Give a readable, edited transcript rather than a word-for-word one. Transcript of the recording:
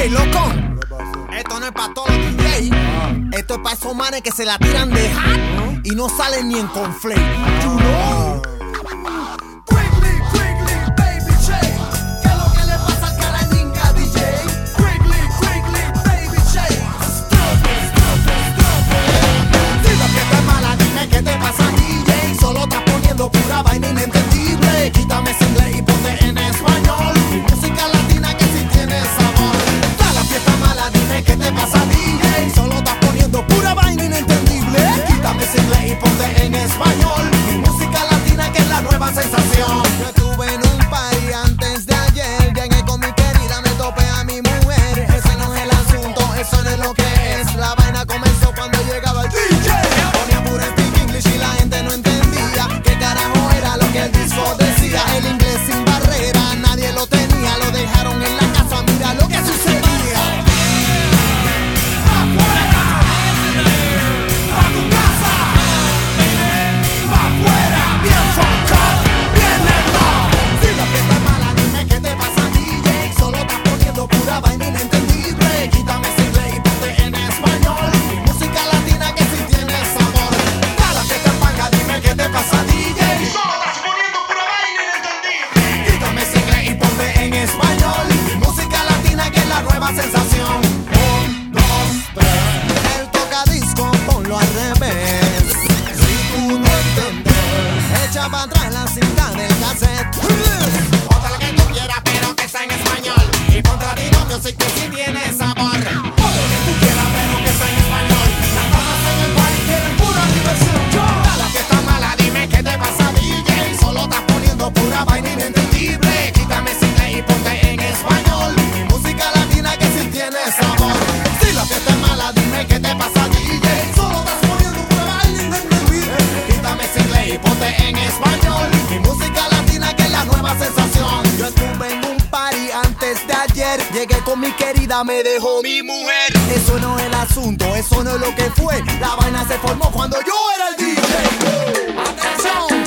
Ey, loco, esto no es pa' todos los DJs. Esto es pa' esos manes que se la tiran de hot y no salen ni en conflate. You know? Pura vaina inentendible. Quítame ese inglés y ponte en español. Música latina que sí tiene sabor. Toda la fiesta mala, dime qué te pasa, DJ. Solo estás poniendo pura vaina inentendible. Quítame ese inglés y ponte en español. Música latina que es la nueva sensación. Yo estuve en un party antes de ayer. Llegué con mi querida, me topé a mi mujer. Ese no es el asunto, eso no es lo que es. La vaina comenzó cuando llegaba el DJ. Ponía pura speak English y la gente no entendía. El disco decía el inglés sin barrera, nadie lo tenía, lo dejaron en la casa, mira lo que sucedía. ¡Afuera! ¡A tu casa! ¡Afuera! Bien focado, bien negro. Si la fiesta es mala, dime qué te pasa, DJ. Solo estás poniendo pura vaina inentendible. Quítame ese inglés y ponte en español. Música latina que sí tiene sabor. A la fiesta es mala, dime qué te pasa, DJ. Español, música latina que es la nueva sensación. 1, 2, 3. El tocadisco, ponlo al revés. Si tú no entiendes, Echa para atrás la cinta del cassette. otra la que tú quieras, pero que sea en español. Y ponte a Latino Music que sí tiene sabor. Otra la que tú quieras, pero que sea en español. Las damas en el party quieren pura diversión. A la fiesta mala, dime qué te pasa, DJ. Solo estás poniendo pura vaina inentendible. Quítame ese inglés y ponte en español. Música latina que sí tiene sabor. Si la fiesta es mala, dime qué te pasa, DJ. Solo estás poniendo pura vaina inentendible. Quítame ese inglés y ponte en español. Mi música latina que es la nueva sensación. Yo estuve en un party antes de ayer. Llegué con mi querida, me dejó mi mujer. Eso no es el asunto, eso no es lo que fue. La vaina se formó cuando yo era el DJ. ¡Atención!